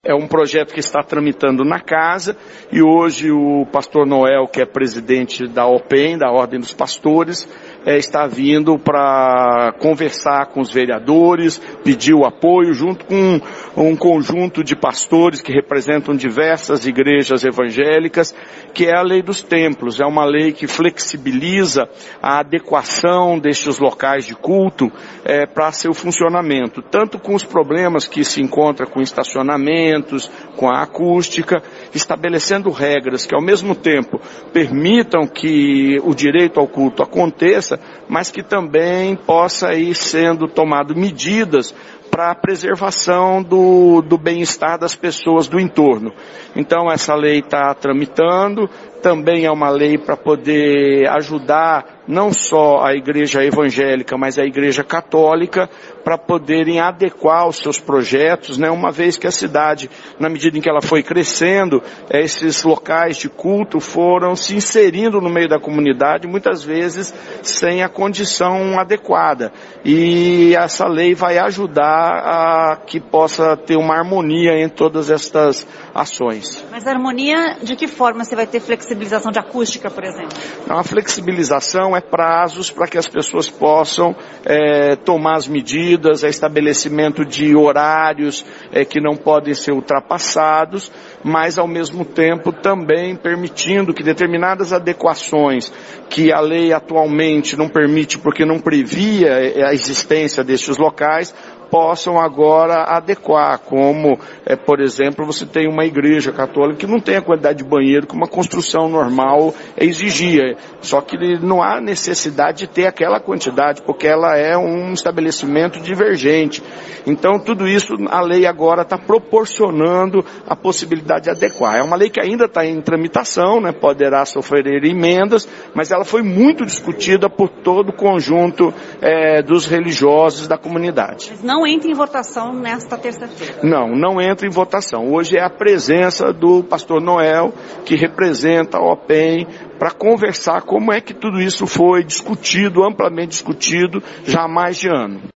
É um projeto que está tramitando na casa e hoje o pastor Noel, que é presidente da OPEM, da Ordem dos Pastores, está vindo para conversar com os vereadores, pedir o apoio junto com um conjunto de pastores que representam diversas igrejas evangélicas, que é a lei dos templos. É uma lei que flexibiliza a adequação destes locais de culto para seu funcionamento, tanto com os problemas que se encontra com estacionamentos, com a acústica, estabelecendo regras que ao mesmo tempo permitam que o direito ao culto aconteça, mas que também possa ir sendo tomado medidas para a preservação do bem-estar das pessoas do entorno. Então essa lei está tramitando, também é uma lei para poder ajudar não só a igreja evangélica, mas a igreja católica, para poderem adequar os seus projetos, né? Uma vez que a cidade, na medida em que ela foi crescendo, esses locais de culto foram se inserindo no meio da comunidade, muitas vezes sem a condição adequada. E essa lei vai ajudar a que possa ter uma harmonia entre todas estas ações. Mas a harmonia, de que forma você vai ter flexibilização de acústica, por exemplo? A flexibilização é prazos para que as pessoas possam tomar as medidas, estabelecimento de horários que não podem ser ultrapassados, mas ao mesmo tempo também permitindo que determinadas adequações que a lei atualmente não permite porque não previa a existência destes locais, possam agora adequar, como, por exemplo, você tem uma igreja católica que não tem a quantidade de banheiro que uma construção normal exigia, só que não há necessidade de ter aquela quantidade, porque ela é um estabelecimento divergente. Então, tudo isso a lei agora está proporcionando a possibilidade de adequar. É uma lei que ainda está em tramitação, né, poderá sofrer emendas, mas ela foi muito discutida por todo o conjunto dos religiosos da comunidade. Mas não entra em votação nesta terça-feira? Não entra em votação. Hoje é a presença do pastor Noel, que representa a OPEM, para conversar como é que tudo isso foi discutido, amplamente discutido, já há mais de ano.